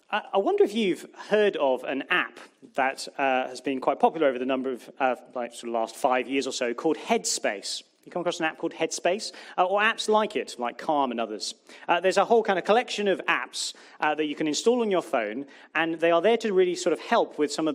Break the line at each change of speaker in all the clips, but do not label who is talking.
I wonder if you've heard of an app that has been quite popular over the number of, last 5 years or so, called Headspace. You come across an app called Headspace, or apps like it, like Calm and others. There's a whole kind of collection of apps that you can install on your phone, and they are there to really sort of help with some of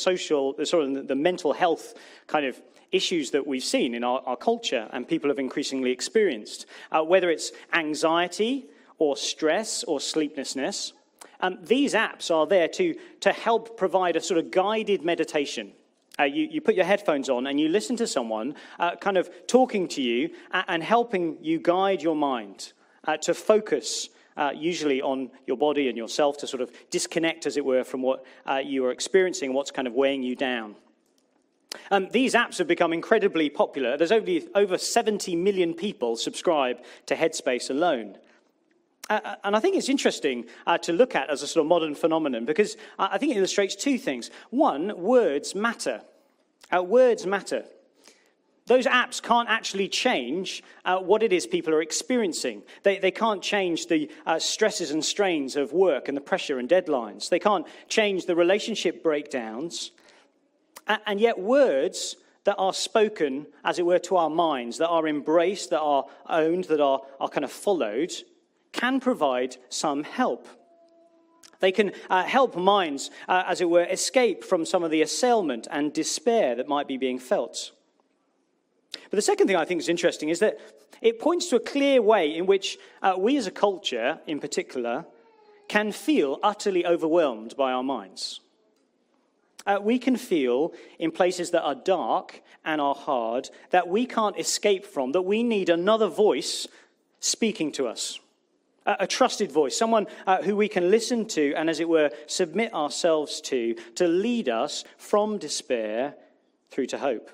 the mental health kind of issues that we've seen in our culture and people have increasingly experienced, whether it's anxiety or stress or sleeplessness. These apps are there to help provide a sort of guided meditation. You put your headphones on and you listen to someone kind of talking to you and helping you guide your mind to focus usually on your body and yourself, to sort of disconnect, as it were, from what you are experiencing, what's kind of weighing you down. These apps have become incredibly popular. There's over 70 million people subscribe to Headspace alone. And I think it's interesting to look at as a sort of modern phenomenon because I think it illustrates two things. One, words matter. Words matter. Those apps can't actually change what it is people are experiencing. They can't change the stresses and strains of work and the pressure and deadlines. They can't change the relationship breakdowns. And yet words that are spoken, as it were, to our minds, that are embraced, that are owned, that are kind of followed, can provide some help. They can help minds, as it were, escape from some of the assailment and despair that might be being felt. But the second thing I think is interesting is that it points to a clear way in which we as a culture, in particular, can feel utterly overwhelmed by our minds. We can feel in places that are dark and are hard, that we can't escape from, that we need another voice speaking to us. A trusted voice, someone who we can listen to and, as it were, submit ourselves to lead us from despair through to hope.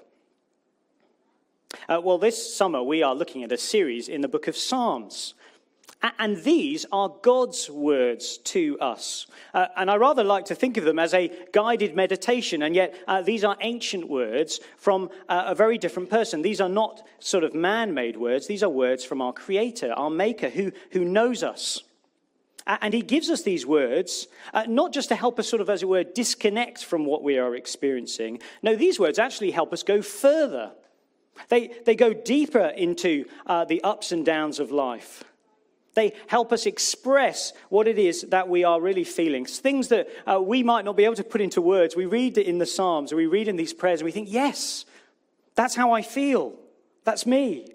Well, this summer we are looking at a series in the book of Psalms. And these are God's words to us. And I rather like to think of them as a guided meditation, and yet these are ancient words from a very different person. These are not sort of man-made words. These are words from our Creator, our Maker, who knows us. And he gives us these words, not just to help us sort of, as it were, disconnect from what we are experiencing. No, these words actually help us go further. They go deeper into the ups and downs of life. They help us express what it is that we are really feeling. Things that we might not be able to put into words. We read it in the Psalms, or we read in these prayers, and we think, yes, that's how I feel. That's me.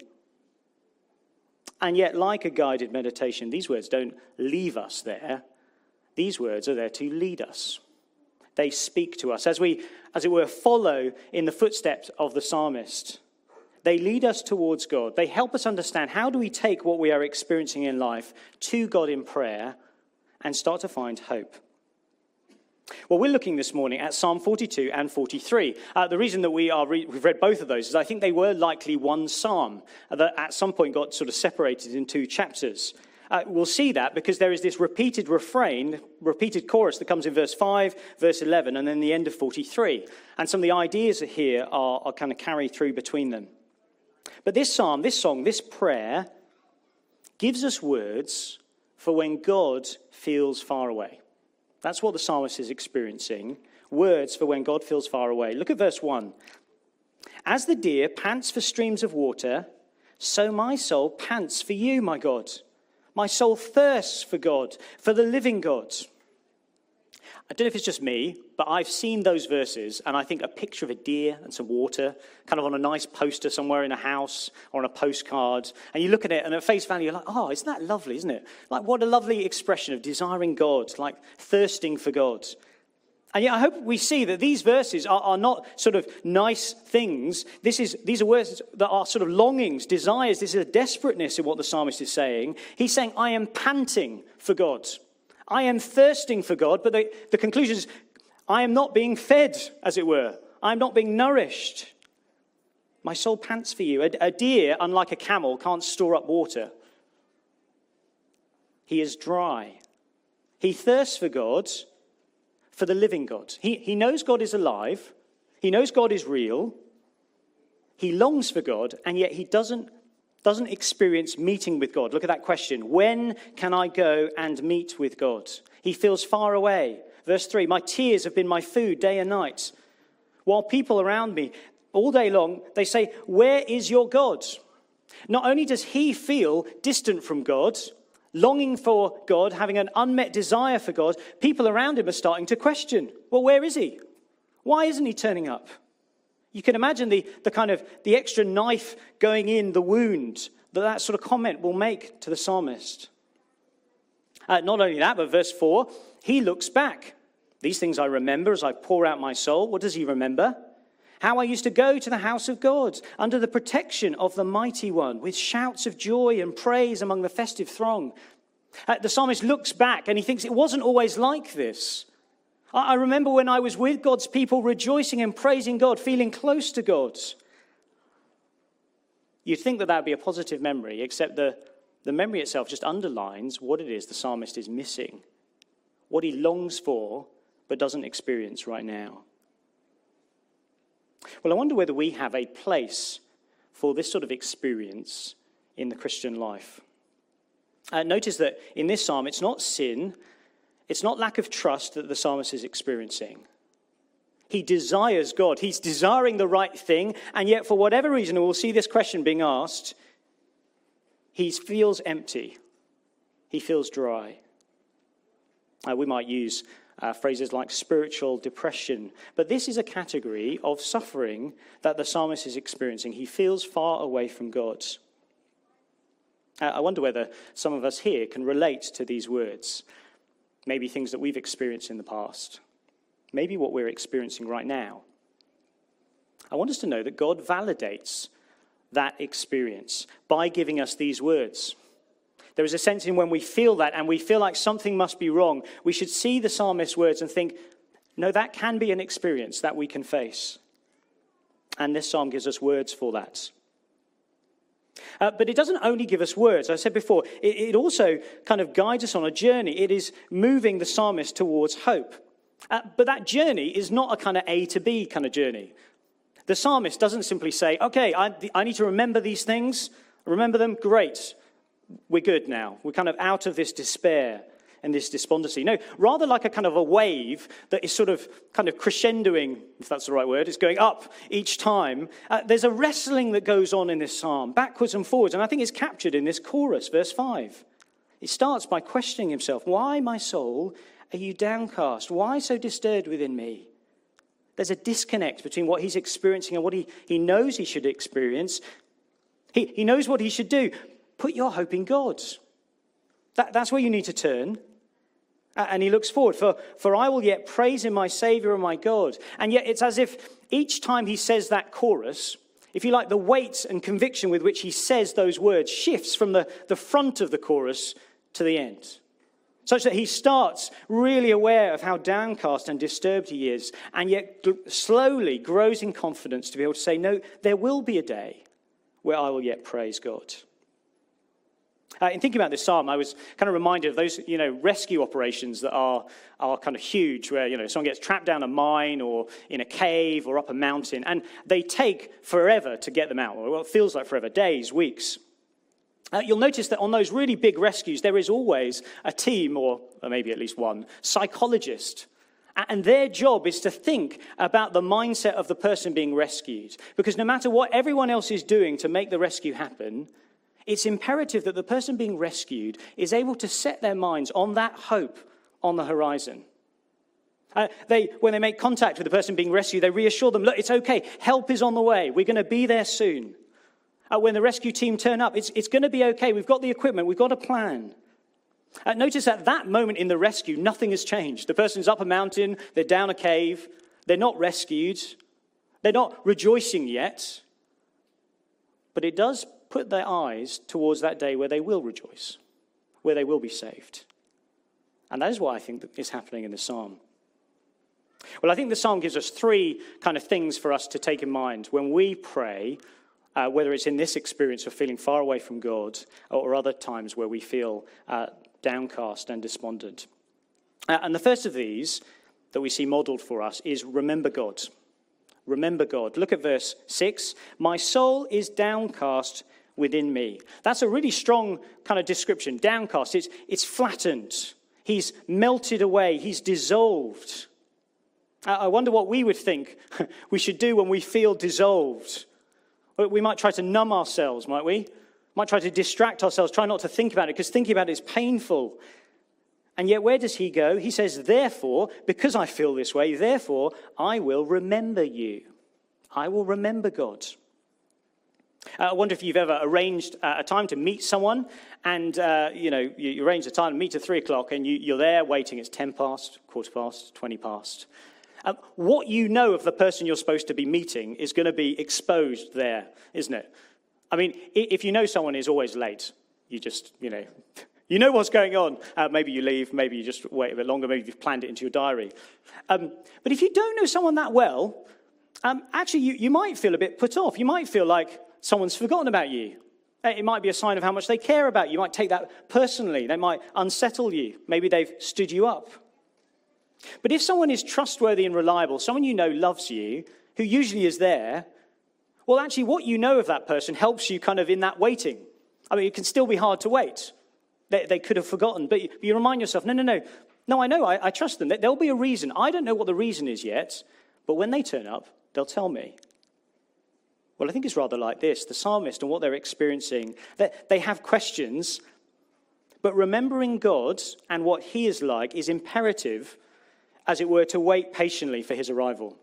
And yet, like a guided meditation, these words don't leave us there. These words are there to lead us. They speak to us. As we, as it were, follow in the footsteps of the psalmist, they lead us towards God. They help us understand how do we take what we are experiencing in life to God in prayer and start to find hope. Well, we're looking this morning at Psalm 42 and 43. The reason that we've read both of those is I think they were likely one psalm that at some point got sort of separated in two chapters. We'll see that because there is this repeated refrain, repeated chorus that comes in verse 5, verse 11, and then the end of 43. And some of the ideas here are kind of carried through between them. But this psalm, this song, this prayer gives us words for when God feels far away. That's what the psalmist is experiencing. Words for when God feels far away. Look at verse 1. As the deer pants for streams of water, so my soul pants for you, my God. My soul thirsts for God, for the living God. I don't know if it's just me, but I've seen those verses and I think a picture of a deer and some water kind of on a nice poster somewhere in a house or on a postcard. And you look at it and at face value, you're like, oh, isn't that lovely, isn't it? Like what a lovely expression of desiring God, like thirsting for God. And yet I hope we see that these verses are not sort of nice things. These are words that are sort of longings, desires. This is a desperateness in what the psalmist is saying. He's saying, I am panting for God. I am thirsting for God, but the conclusion is, I am not being fed, as it were. I am not being nourished. My soul pants for you. A deer, unlike a camel, can't store up water. He is dry. He thirsts for God, for the living God. He knows God is alive. He knows God is real. He longs for God, and yet he doesn't experience meeting with God. Look at that question. When can I go and meet with God? He feels far away. Verse 3, my tears have been my food day and night. While people around me, all day long, they say, where is your God? Not only does he feel distant from God, longing for God, having an unmet desire for God, people around him are starting to question, well, where is he? Why isn't he turning up? You can imagine the extra knife going in the wound that sort of comment will make to the psalmist. Not only that, but verse 4, he looks back. These things I remember as I pour out my soul. What does he remember? How I used to go to the house of God under the protection of the Mighty One with shouts of joy and praise among the festive throng. The psalmist looks back and he thinks it wasn't always like this. I remember when I was with God's people rejoicing and praising God, feeling close to God. You'd think that would be a positive memory, except the memory itself just underlines what it is the psalmist is missing, what he longs for but doesn't experience right now. Well, I wonder whether we have a place for this sort of experience in the Christian life. Notice that in this psalm, it's not sin, it's not lack of trust that the psalmist is experiencing. He desires God. He's desiring the right thing, and yet for whatever reason, and we'll see this question being asked, he feels empty. He feels dry. We might use phrases like spiritual depression, but this is a category of suffering that the psalmist is experiencing. He feels far away from God. I wonder whether some of us here can relate to these words. Maybe things that we've experienced in the past. Maybe what we're experiencing right now. I want us to know that God validates that experience by giving us these words. There is a sense in when we feel that and we feel like something must be wrong, we should see the psalmist's words and think, no, that can be an experience that we can face. And this psalm gives us words for that. But it doesn't only give us words. As I said before, it also kind of guides us on a journey. It is moving the psalmist towards hope. But that journey is not a kind of A to B kind of journey. The psalmist doesn't simply say, okay, I need to remember these things. Remember them? Great. We're good now. We're kind of out of this despair and this despondency. No, rather like a kind of a wave that is sort of kind of crescendoing, if that's the right word. It's going up each time. There's a wrestling that goes on in this psalm, backwards and forwards. And I think it's captured in this chorus, verse 5. It starts by questioning himself. Why, my soul, are you downcast? Why so disturbed within me? There's a disconnect between what he's experiencing and what he knows he should experience. He knows what he should do. Put your hope in God. That's where you need to turn. And he looks forward. For I will yet praise him, my Saviour and my God. And yet it's as if each time he says that chorus, if you like, the weight and conviction with which he says those words shifts from the front of the chorus to the end. Such that he starts really aware of how downcast and disturbed he is, and yet slowly grows in confidence to be able to say, no, there will be a day where I will yet praise God. In thinking about this psalm, I was kind of reminded of those, rescue operations that are kind of huge, where, someone gets trapped down a mine or in a cave or up a mountain, and they take forever to get them out. Well, it feels like forever, days, weeks. You'll notice that on those really big rescues, there is always a team, or maybe at least one, psychologist. And their job is to think about the mindset of the person being rescued. Because no matter what everyone else is doing to make the rescue happen, it's imperative that the person being rescued is able to set their minds on that hope on the horizon. When they make contact with the person being rescued, they reassure them, look, it's okay, help is on the way, we're going to be there soon. When the rescue team turn up, it's going to be okay, we've got the equipment, we've got a plan. Notice at that moment in the rescue, nothing has changed. The person's up a mountain, they're down a cave, they're not rescued, they're not rejoicing yet. But it does put their eyes towards that day where they will rejoice, where they will be saved. And that is what I think is happening in the psalm. Well, I think the psalm gives us three kind of things for us to take in mind when we pray, whether it's in this experience of feeling far away from God or other times where we feel downcast and despondent. And the first of these that we see modeled for us is remember God. Remember God. Look at verse 6. My soul is downcast within me. That's a really strong kind of description. Downcast. It's flattened. He's melted away. He's dissolved. I wonder what we would think we should do when we feel dissolved. We might try to numb ourselves, might we? Might try to distract ourselves, try not to think about it, because thinking about it is painful. And yet, where does he go? He says, therefore, because I feel this way, therefore, I will remember you. I will remember God. I wonder if you've ever arranged a time to meet someone, and you arrange a time to meet at 3 o'clock, and you're there waiting. It's 10 past, quarter past, 20 past. What you know of the person you're supposed to be meeting is going to be exposed there, isn't it? I mean, if you know someone is always late, you just, you know what's going on. Maybe you leave, maybe you just wait a bit longer, maybe you've planned it into your diary. But if you don't know someone that well, actually you might feel a bit put off. You might feel like someone's forgotten about you. It might be a sign of how much they care about you. You might take that personally. They might unsettle you. Maybe they've stood you up. But if someone is trustworthy and reliable, someone you know loves you, who usually is there, well, actually, what you know of that person helps you kind of in that waiting. I mean, it can still be hard to wait. They could have forgotten, but you remind yourself, no, I know, I trust them. There'll be a reason. I don't know what the reason is yet, but when they turn up, they'll tell me. Well, I think it's rather like this. The psalmist and what they're experiencing, they have questions, but remembering God and what he is like is imperative, as it were, to wait patiently for his arrival.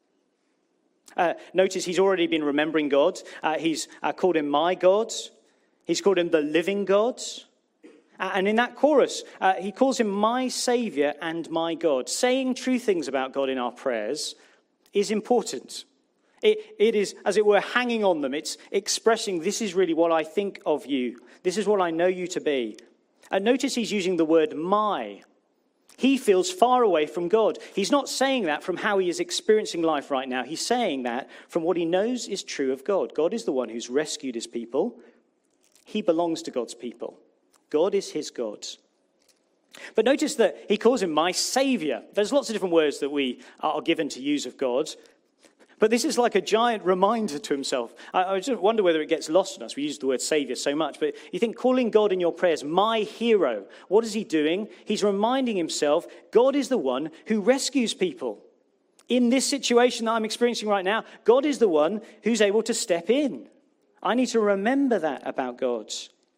Notice he's already been remembering God. He's called him my God. He's called him the living God. And in that chorus, he calls him my Savior and my God. Saying true things about God in our prayers is important. It is, as it were, hanging on them. It's expressing, this is really what I think of you. This is what I know you to be. And notice he's using the word my. He feels far away from God. He's not saying that from how he is experiencing life right now. He's saying that from what he knows is true of God. God is the one who's rescued his people. He belongs to God's people. God is his God. But notice that he calls him my Savior. There's lots of different words that we are given to use of God. But this is like a giant reminder to himself. I just wonder whether it gets lost on us. We use the word Savior so much. But you think calling God in your prayers, my hero. What is he doing? He's reminding himself, God is the one who rescues people. In this situation that I'm experiencing right now, God is the one who's able to step in. I need to remember that about God.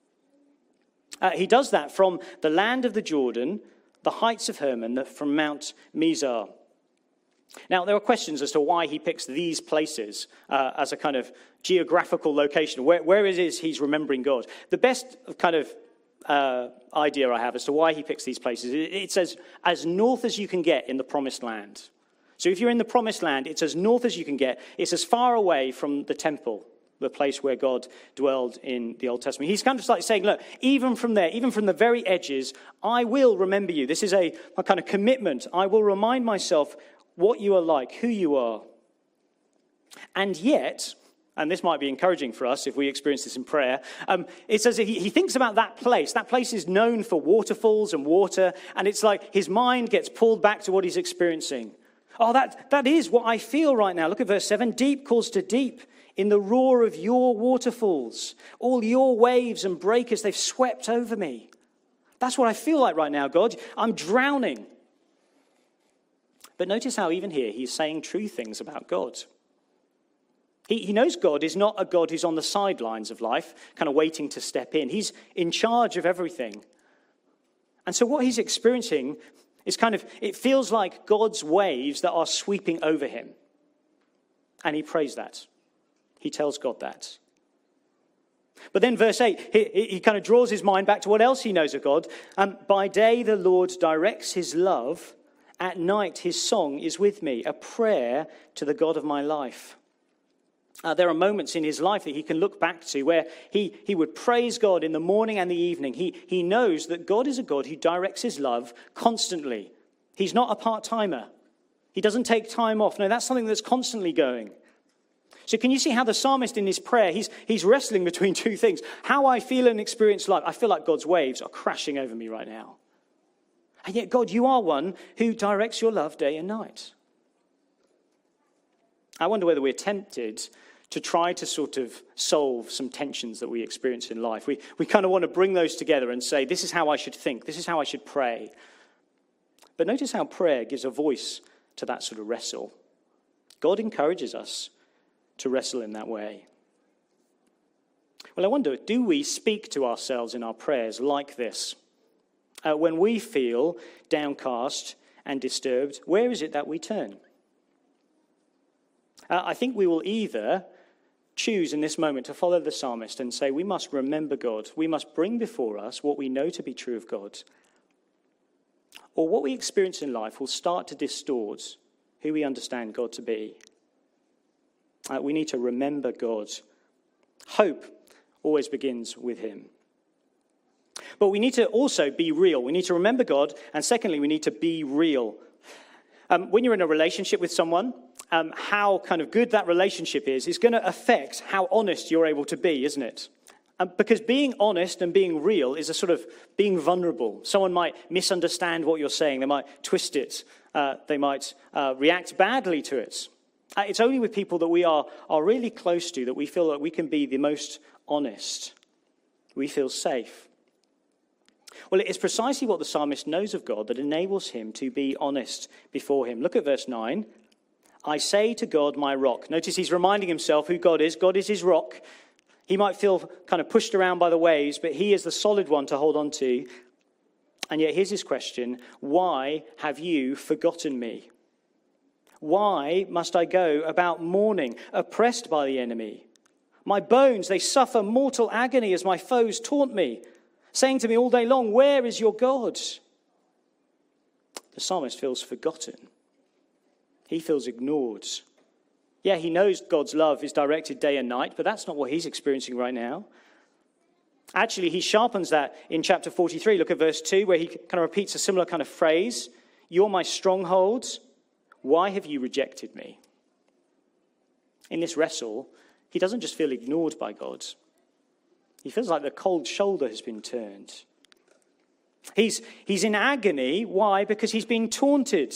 He does that from the land of the Jordan, the heights of Hermon, from Mount Mizar. Now, there are questions as to why he picks these places as a kind of geographical location. Where it is he's remembering God. The best kind of idea I have as to why he picks these places, it's as north as you can get in the Promised Land. So if you're in the Promised Land, it's as north as you can get. It's as far away from the temple, the place where God dwelled in the Old Testament. He's kind of like saying, look, even from there, even from the very edges, I will remember you. This is a kind of commitment. I will remind myself what you are like, who you are. And yet, and this might be encouraging for us if we experience this in prayer, it says he thinks about that place. That place is known for waterfalls and water, and it's like his mind gets pulled back to what he's experiencing. Oh, that is what I feel right now. Look at verse 7. Deep calls to deep in the roar of your waterfalls. All your waves and breakers, they've swept over me. That's what I feel like right now, God. I'm drowning. But notice how even here he's saying true things about God. He knows God is not a God who's on the sidelines of life, kind of waiting to step in. He's in charge of everything. And so what he's experiencing is it feels like God's waves that are sweeping over him. And he prays that. He tells God that. But then verse 8, he kind of draws his mind back to what else he knows of God. By day the Lord directs his love. At night, his song is with me, a prayer to the God of my life. There are moments in his life that he can look back to where he would praise God in the morning and the evening. He knows that God is a God who directs his love constantly. He's not a part-timer. He doesn't take time off. No, that's something that's constantly going. So can you see how the psalmist in his prayer, he's wrestling between two things. How I feel and experience life. I feel like God's waves are crashing over me right now. And yet, God, you are one who directs your love day and night. I wonder whether we're tempted to try to sort of solve some tensions that we experience in life. We kind of want to bring those together and say, this is how I should think, this is how I should pray. But notice how prayer gives a voice to that sort of wrestle. God encourages us to wrestle in that way. Well, I wonder, do we speak to ourselves in our prayers like this? When we feel downcast and disturbed, where is it that we turn? I think we will either choose in this moment to follow the psalmist and say we must remember God. We must bring before us what we know to be true of God. Or what we experience in life will start to distort who we understand God to be. We need to remember God. Hope always begins with him. But we need to also be real. We need to remember God. And secondly, we need to be real. When you're in a relationship with someone, how kind of good that relationship is going to affect how honest you're able to be, isn't it? Because being honest and being real is a sort of being vulnerable. Someone might misunderstand what you're saying. They might twist it. They might react badly to it. It's only with people that we are really close to that we feel that we can be the most honest. We feel safe. Well, it's precisely what the psalmist knows of God that enables him to be honest before him. Look at verse 9. I say to God, my rock. Notice he's reminding himself who God is. God is his rock. He might feel kind of pushed around by the waves, but he is the solid one to hold on to. And yet here's his question. Why have you forgotten me? Why must I go about mourning, oppressed by the enemy? My bones, they suffer mortal agony as my foes taunt me, saying to me all day long, where is your God? The psalmist feels forgotten. He feels ignored. Yeah, he knows God's love is directed day and night, but that's not what he's experiencing right now. Actually, he sharpens that in chapter 43. Look at verse 2, where he kind of repeats a similar kind of phrase. You're my stronghold. Why have you rejected me? In this wrestle, he doesn't just feel ignored by God. He feels like the cold shoulder has been turned. He's in agony. Why? Because he's being taunted.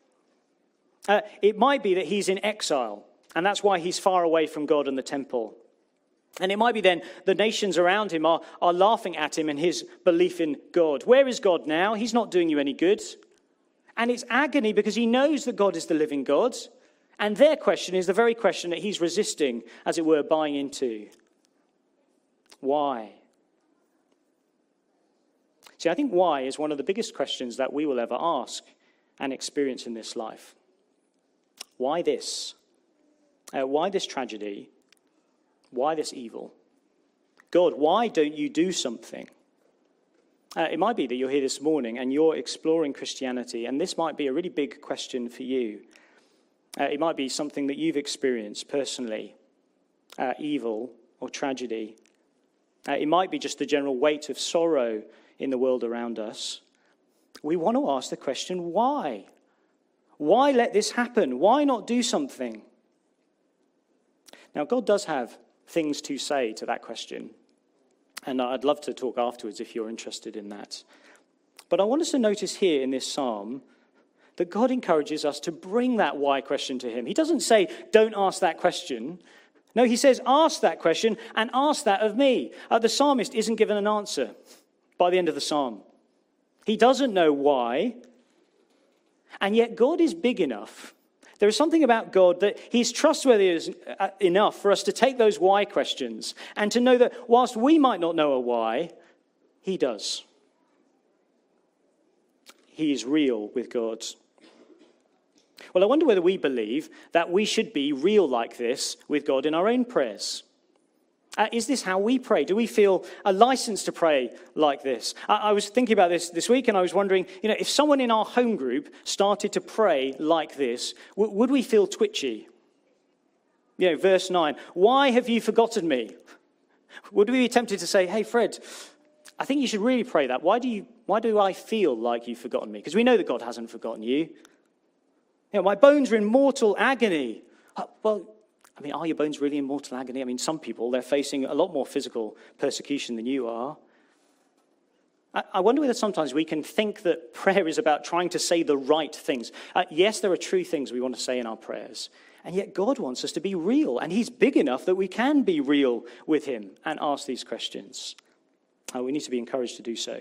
It might be that he's in exile, and that's why he's far away from God and the temple. And it might be then the nations around him are laughing at him and his belief in God. Where is God now? He's not doing you any good. And it's agony because he knows that God is the living God. And their question is the very question that he's resisting, as it were, buying into. Why? See, I think why is one of the biggest questions that we will ever ask and experience in this life. Why this? Why this tragedy? Why this evil? God, why don't you do something? It might be that you're here this morning and you're exploring Christianity, and this might be a really big question for you. It might be something that you've experienced personally, evil or tragedy. It might be just the general weight of sorrow in the world around us. We want to ask the question, why? Why let this happen? Why not do something? Now, God does have things to say to that question. And I'd love to talk afterwards if you're interested in that. But I want us to notice here in this psalm that God encourages us to bring that why question to him. He doesn't say, don't ask that question. No, he says, ask that question and ask that of me. The psalmist isn't given an answer by the end of the psalm. He doesn't know why. And yet God is big enough. There is something about God that he's trustworthy enough for us to take those why questions and to know that whilst we might not know a why, he does. He is real with God. Well, I wonder whether we believe that we should be real like this with God in our own prayers. Is this how we pray? Do we feel a license to pray like this? I was thinking about this week, and I was wondering, if someone in our home group started to pray like this, would we feel twitchy? Verse 9, why have you forgotten me? Would we be tempted to say, hey, Fred, I think you should really pray that. Why do I feel like you've forgotten me? Because we know that God hasn't forgotten you. My bones are in mortal agony. Are your bones really in mortal agony? Some people, they're facing a lot more physical persecution than you are. I wonder whether sometimes we can think that prayer is about trying to say the right things. Yes, there are true things we want to say in our prayers. And yet God wants us to be real, and he's big enough that we can be real with him and ask these questions. We need to be encouraged to do so.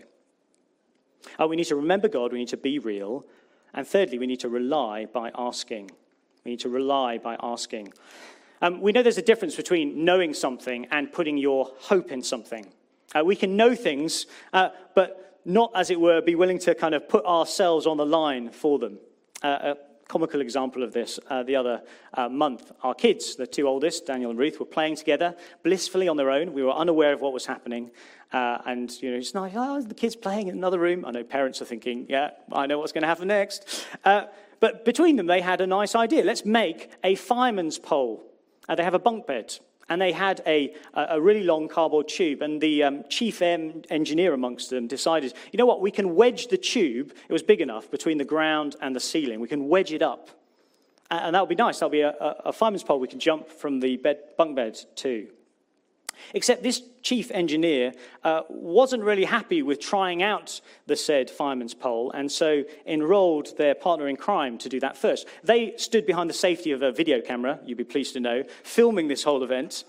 We need to remember God, we need to be real, and thirdly, we need to rely by asking. We need to rely by asking. We know there's a difference between knowing something and putting your hope in something. We can know things, but not, as it were, be willing to kind of put ourselves on the line for them. A comical example of this, the other month, our kids, the two oldest, Daniel and Ruth, were playing together blissfully on their own. We were unaware of what was happening. And, it's nice, the kids playing in another room. I know parents are thinking, yeah, I know what's going to happen next. But between them, they had a nice idea. Let's make a fireman's pole. They have a bunk bed. And they had a really long cardboard tube. And the chief engineer amongst them decided, you know what, we can wedge the tube. It was big enough between the ground and the ceiling. We can wedge it up. And that would be nice. That would be a fireman's pole we can jump from the bunk bed to. Except this chief engineer wasn't really happy with trying out the said fireman's pole, and so enrolled their partner in crime to do that first. They stood behind the safety of a video camera, you'd be pleased to know, filming this whole event.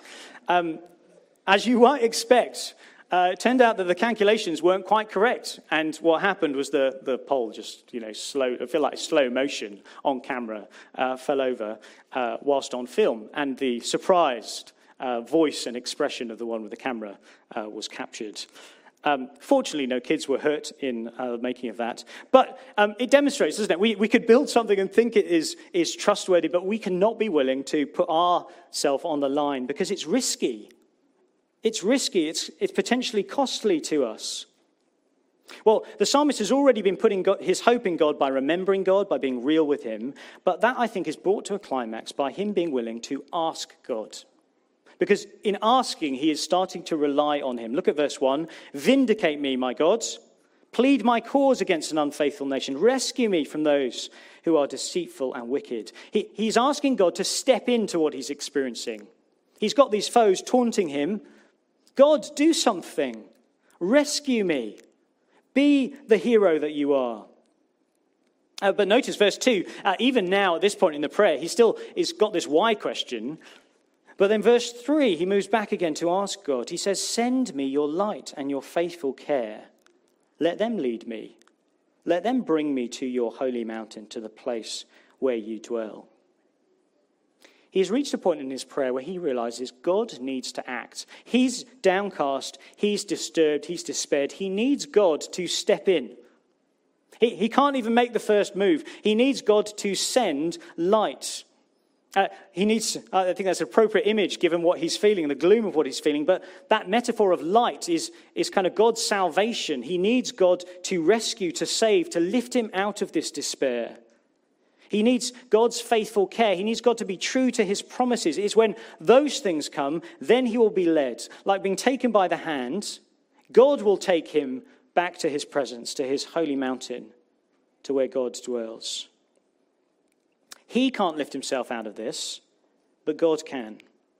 As you might expect, it turned out that the calculations weren't quite correct, and what happened was the pole just, slow motion on camera, fell over whilst on film, and the surprised voice and expression of the one with the camera was captured. Fortunately, no kids were hurt in the making of that. But it demonstrates, doesn't it? We could build something and think it is trustworthy, but we cannot be willing to put ourselves on the line because it's risky. It's risky. It's potentially costly to us. Well, the psalmist has already been putting his hope in God by remembering God, by being real with him. But that, I think, is brought to a climax by him being willing to ask God. Because in asking, he is starting to rely on him. Look at verse 1. Vindicate me, my God. Plead my cause against an unfaithful nation. Rescue me from those who are deceitful and wicked. He's asking God to step into what he's experiencing. He's got these foes taunting him. God, do something. Rescue me. Be the hero that you are. But notice verse 2. Even now, at this point in the prayer, he's got this why question. But then verse 3, he moves back again to ask God. He says, send me your light and your faithful care. Let them lead me. Let them bring me to your holy mountain, to the place where you dwell. He has reached a point in his prayer where he realizes God needs to act. He's downcast, he's disturbed, he's despaired. He needs God to step in. He can't even make the first move. He needs God to send light. He needs, I think that's an appropriate image given what he's feeling, the gloom of what he's feeling. But that metaphor of light is kind of God's salvation. He needs God to rescue, to save, to lift him out of this despair. He needs God's faithful care. He needs God to be true to his promises. It's when those things come, then he will be led. Like being taken by the hand, God will take him back to his presence, to his holy mountain, to where God dwells. He can't lift himself out of this, but God can.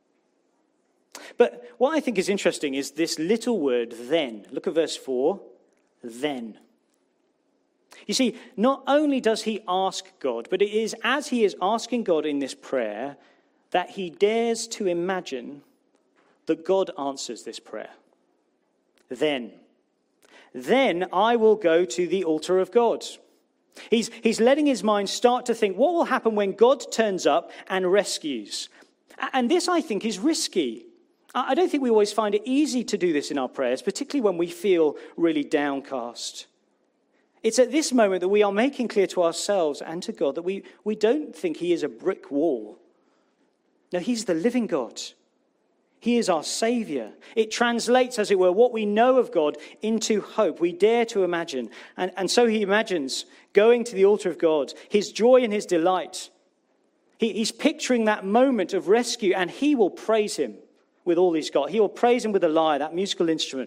But what I think is interesting is this little word, then. Look at verse 4, then. You see, not only does he ask God, but it is as he is asking God in this prayer that he dares to imagine that God answers this prayer. Then I will go to the altar of God. He's letting his mind start to think, what will happen when God turns up and rescues? And this, I think, is risky. I don't think we always find it easy to do this in our prayers, particularly when we feel really downcast. It's at this moment that we are making clear to ourselves and to God that we don't think he is a brick wall. No, he's the living God. He is our Savior. It translates, as it were, what we know of God into hope. We dare to imagine. And so he imagines going to the altar of God, his joy and his delight. He's picturing that moment of rescue, and he will praise him with all he's got. He will praise him with a lyre, that musical instrument.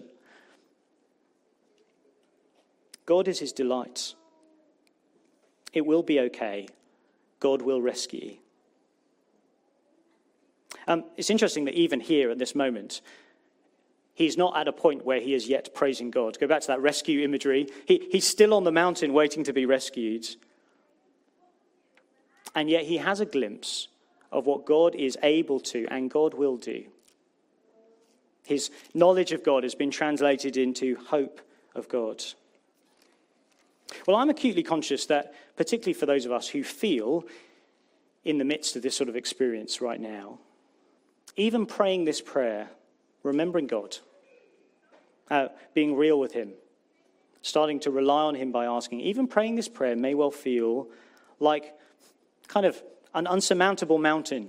God is his delight. It will be okay. God will rescue. It's interesting that even here at this moment, he's not at a point where he is yet praising God. Go back to that rescue imagery. He's still on the mountain waiting to be rescued. And yet he has a glimpse of what God is able to and God will do. His knowledge of God has been translated into hope of God. Well, I'm acutely conscious that, particularly for those of us who feel in the midst of this sort of experience right now, even praying this prayer, remembering God, being real with him, starting to rely on him by asking, even praying this prayer may well feel like kind of an unsurmountable mountain.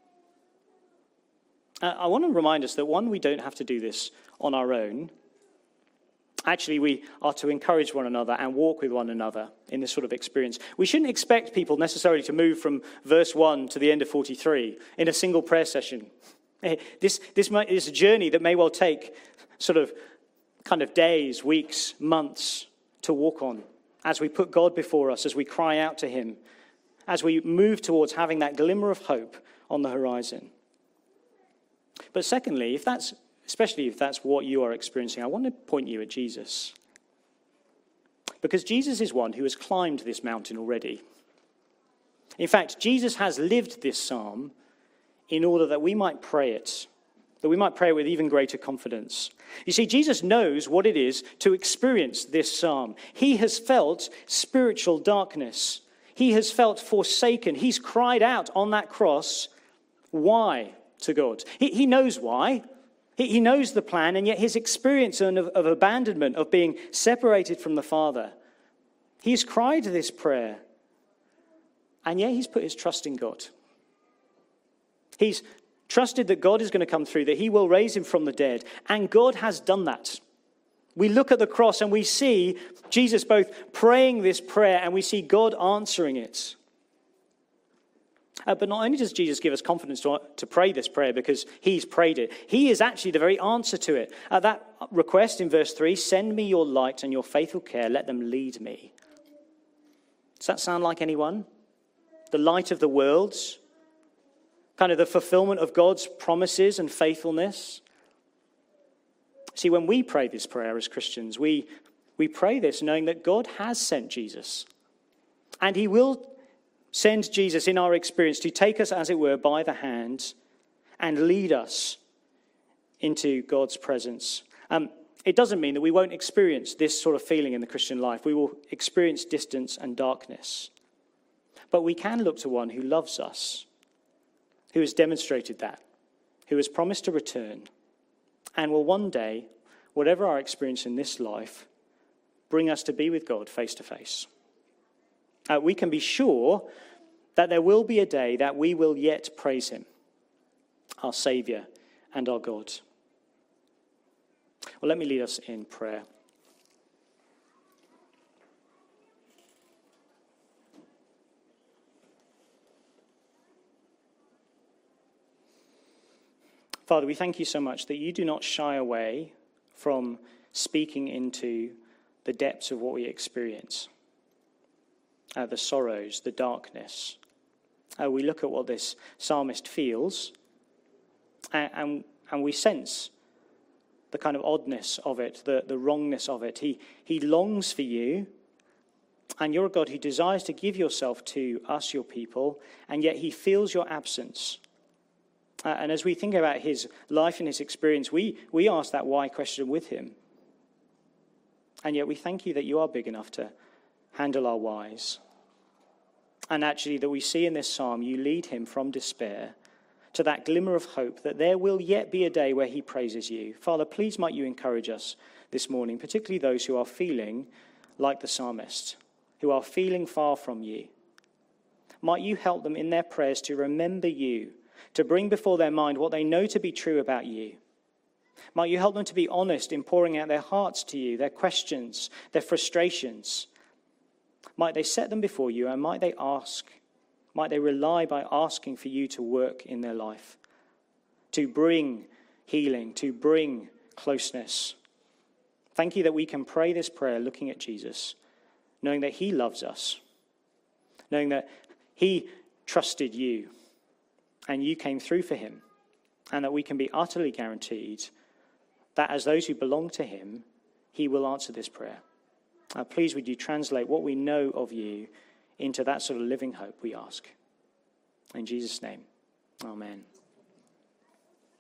I want to remind us that, one, we don't have to do this on our own. Actually, we are to encourage one another and walk with one another in this sort of experience. We shouldn't expect people necessarily to move from verse 1 to the end of 43 in a single prayer session. This is a journey that may well take sort of kind of days, weeks, months to walk on as we put God before us, as we cry out to him, as we move towards having that glimmer of hope on the horizon. But secondly, especially if that's what you are experiencing, I want to point you at Jesus. Because Jesus is one who has climbed this mountain already. In fact, Jesus has lived this psalm in order that we might pray it, that we might pray it with even greater confidence. You see, Jesus knows what it is to experience this psalm. He has felt spiritual darkness. He has felt forsaken. He's cried out on that cross, why, to God. He knows why. He knows the plan, and yet his experience of abandonment, of being separated from the Father, he's cried this prayer, and yet he's put his trust in God. He's trusted that God is going to come through, that he will raise him from the dead, and God has done that. We look at the cross and we see Jesus both praying this prayer and we see God answering it. But not only does Jesus give us confidence to pray this prayer because he's prayed it, he is actually the very answer to it. That request in verse 3, send me your light and your faithful care, let them lead me. Does that sound like anyone? The light of the world? Kind of the fulfillment of God's promises and faithfulness? See, when we pray this prayer as Christians, we pray this knowing that God has sent Jesus. And he will send Jesus in our experience to take us, as it were, by the hand and lead us into God's presence. It doesn't mean that we won't experience this sort of feeling in the Christian life. We will experience distance and darkness. But we can look to one who loves us, who has demonstrated that, who has promised to return, and will one day, whatever our experience in this life, bring us to be with God face to face. We can be sure that there will be a day that we will yet praise him, our Saviour and our God. Well, let me lead us in prayer. Father, we thank you so much that you do not shy away from speaking into the depths of what we experience. The sorrows, the darkness. We look at what this psalmist feels, and we sense the kind of oddness of it, the wrongness of it. He longs for you, and you're a God who desires to give yourself to us, your people, and yet he feels your absence. And as we think about his life and his experience, we ask that why question with him. And yet we thank you that you are big enough to handle our whys. And actually that we see in this psalm, you lead him from despair to that glimmer of hope that there will yet be a day where he praises you. Father, please might you encourage us this morning, particularly those who are feeling like the psalmist, who are feeling far from you. Might you help them in their prayers to remember you, to bring before their mind what they know to be true about you. Might you help them to be honest in pouring out their hearts to you, their questions, their frustrations. Might they set them before you, and might they ask, might they rely by asking for you to work in their life, to bring healing, to bring closeness. Thank you that we can pray this prayer looking at Jesus, knowing that he loves us, knowing that he trusted you and you came through for him, and that we can be utterly guaranteed that as those who belong to him, he will answer this prayer. Please would you translate what we know of you into that sort of living hope, we ask. In Jesus' name, Amen.